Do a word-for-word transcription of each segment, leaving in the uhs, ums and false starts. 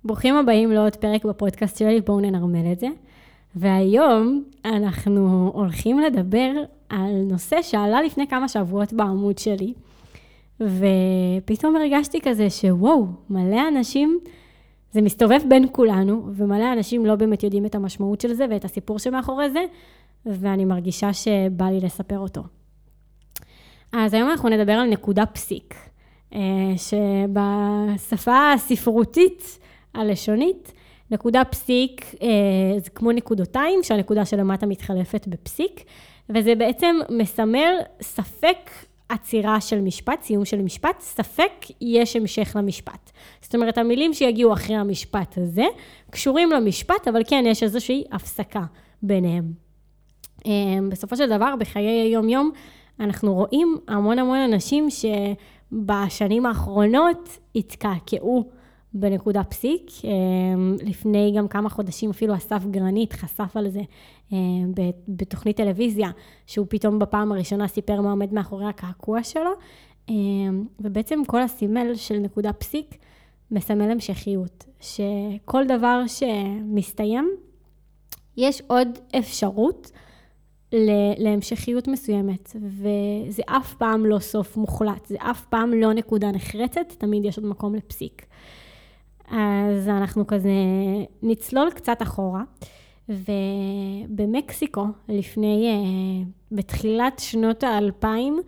ברוכים הבאים לעוד פרק בפודקאסט שלי, בואו ננרמל את זה. והיום אנחנו הולכים לדבר על נושא שעלה לפני כמה שבועות בעמוד שלי, ופתאום הרגשתי כזה שוואו, מלא אנשים, זה מסתובב בין כולנו, ומלא אנשים לא באמת יודעים את המשמעות של זה ואת הסיפור שמאחורי זה, ואני מרגישה שבא לי לספר אותו. אז היום אנחנו נדבר על נקודה פסיק, שבשפה הספרותית הלשונית, נקודה פסיק זה כמו נקודותיים, שהנקודה שלמטה מתחלפת בפסיק, וזה בעצם מסמל ספק עצירה של משפט, סיום של משפט, ספק יש המשך למשפט. זאת אומרת, המילים שיגיעו אחרי המשפט הזה, קשורים למשפט, אבל כן, יש איזושהי הפסקה ביניהם. בסופו של דבר, בחיי היום-יום, אנחנו רואים המון המון אנשים שבשנים האחרונות התקעקעו בנקודה פסיק. לפני גם כמה חודשים אפילו אסף גרנית חשף על זה בתוכנית טלוויזיה, שהוא פתאום בפעם הראשונה סיפר מה עומד מאחורי הקעקוע שלו, ובעצם כל הסימל של נקודה פסיק מסמל המשכיות, שכל דבר שמסתיים, יש עוד אפשרות להמשכיות מסוימת, וזה אף פעם לא סוף מוחלט, זה אף פעם לא נקודה נחרצת, תמיד יש עוד מקום לפסיק. אז אנחנו כזה נצלול קצת אחורה, ובמקסיקו, לפני, בתחילת שנות האלפיים,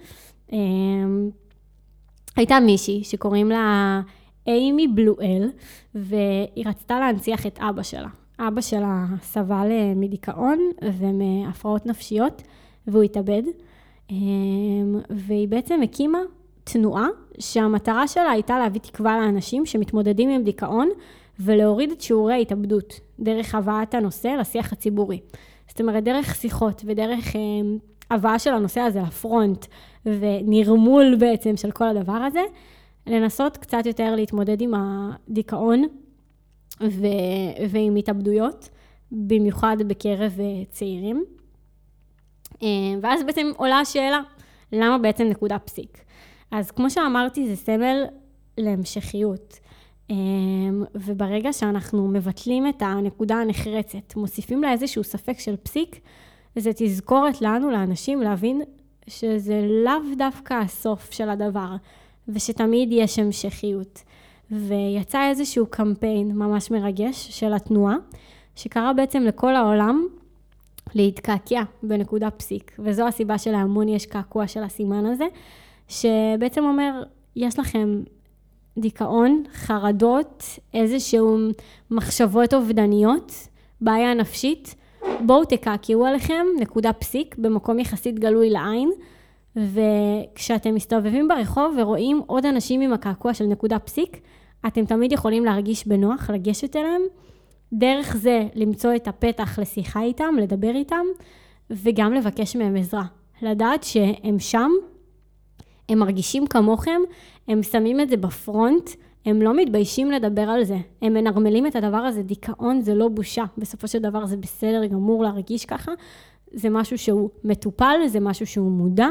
הייתה מישהי שקוראים לה אימי בלואל, והיא רצתה להנציח את אבא שלה. אבא שלה סבל מדיכאון ומהפרעות נפשיות, והוא התאבד. והיא בעצם הקימה תנועה שהמטרה שלה הייתה להביא תקווה לאנשים שמתמודדים עם דיכאון, ולהוריד את שיעורי ההתאבדות דרך הבאת הנושא לשיח הציבורי. זאת אומרת, דרך שיחות ודרך הבאה של הנושא הזה לפרונט, ונרמול בעצם של כל הדבר הזה, לנסות קצת יותר להתמודד עם הדיכאון, ו... ועם התאבדויות, במיוחד בקרב צעירים. ואז בעצם עולה השאלה, למה בעצם נקודה פסיק? אז כמו שאמרתי, זה סמל להמשכיות. וברגע שאנחנו מבטלים את הנקודה הנחרצת, מוסיפים לה איזשהו ספק של פסיק, זה תזכורת לנו, לאנשים, להבין שזה לאו דווקא הסוף של הדבר, ושתמיד יש המשכיות. ויצא איזשהו קמפיין ממש מרגש של התנועה, שקרה בעצם לכל העולם להתקעקע בנקודה פסיק. וזו הסיבה שלהמון יש קעקוע של הסימן הזה, שבעצם אומר, יש לכם דיכאון, חרדות, איזשהו מחשבות אובדניות, בעיה נפשית, בואו תקעקעו עליכם, נקודה פסיק, במקום יחסית גלוי לעין, וכשאתם מסתובבים ברחוב ורואים עוד אנשים עם הקעקוע של נקודה פסיק, אתם תמיד יכולים להרגיש בנוח, לגשת אליהם, דרך זה למצוא את הפתח לשיחה איתם, לדבר איתם, וגם לבקש מהם עזרה. לדעת שהם שם, הם מרגישים כמוכם, הם שמים את זה בפרונט, הם לא מתביישים לדבר על זה, הם מנרמלים את הדבר הזה, דיכאון זה לא בושה, בסופו של דבר זה בסדר גמור להרגיש ככה, זה משהו שהוא מטופל, זה משהו שהוא מודע,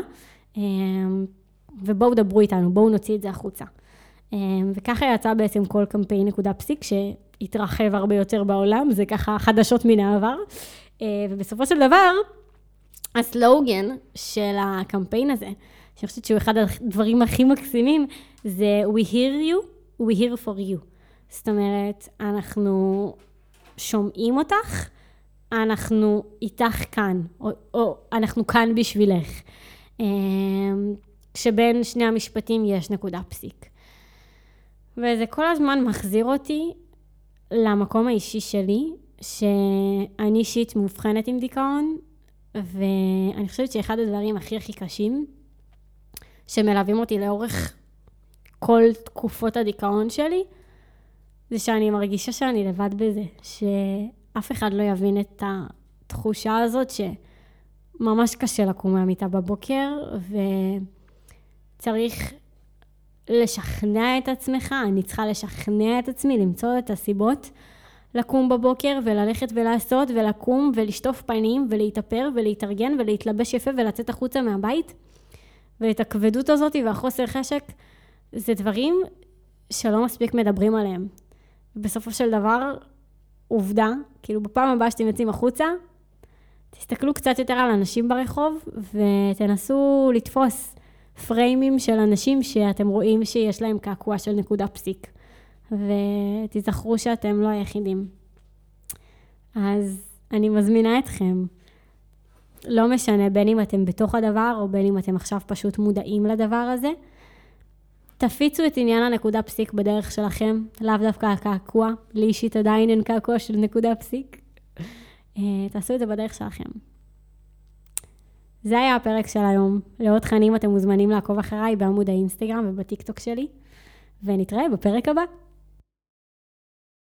ובואו דברו איתנו, בואו נוציא את זה החוצה. וככה יצא בעצם כל קמפיין נקודה פסיק, שהתרחב הרבה יותר בעולם, זה ככה חדשות מן העבר, ובסופו של דבר, הסלוגן של הקמפיין הזה, שאני חושבת שהוא אחד הדברים הכי מקסימים, זה We hear you, we hear for you. זאת אומרת, אנחנו שומעים אותך, אנחנו איתך כאן, או, או אנחנו כאן בשבילך. כשבין שני המשפטים יש נקודה פסיק. וזה כל הזמן מחזיר אותי למקום האישי שלי, שאני אישית מאובחנת עם דיכאון, ואני חושבת שאחד הדברים הכי הכי קשים, שמלווים אותי לאורך כל תקופות הדיכאון שלי, זה שאני מרגישה שאני לבד בזה, שאף אחד לא יבין את התחושה הזאת שממש קשה לקום מהמיטה בבוקר, וצריך לשכנע את עצמך, אני צריכה לשכנע את עצמי, למצוא את הסיבות, לקום בבוקר וללכת ולעשות ולקום ולשטוף פנים ולהתאפר ולהתארגן ולהתלבש יפה ולצאת החוצה מהבית. ואת הכבדות הזאת והחוסר חשק, זה דברים שלא מספיק מדברים עליהם. בסופו של דבר, עובדה, כאילו בפעם הבאה שאתם יוצאים החוצה, תסתכלו קצת יותר על אנשים ברחוב, ותנסו לתפוס פריימים של אנשים שאתם רואים שיש להם קעקוע של נקודה פסיק. ותזכרו שאתם לא היחידים. אז אני מזמינה אתכם. לא משנה בין אם אתם בתוך הדבר, או בין אם אתם עכשיו פשוט מודעים לדבר הזה. תפיצו את עניין הנקודה פסיק בדרך שלכם, לאו דווקא הקעקוע, לי אישית עדיין אין קעקוע של נקודה פסיק. תעשו את זה בדרך שלכם. זה היה הפרק של היום. לעוד תכנים אתם מוזמנים לעקוב אחריי בעמוד האינסטגרם ובטיקטוק שלי, ונתראה בפרק הבא.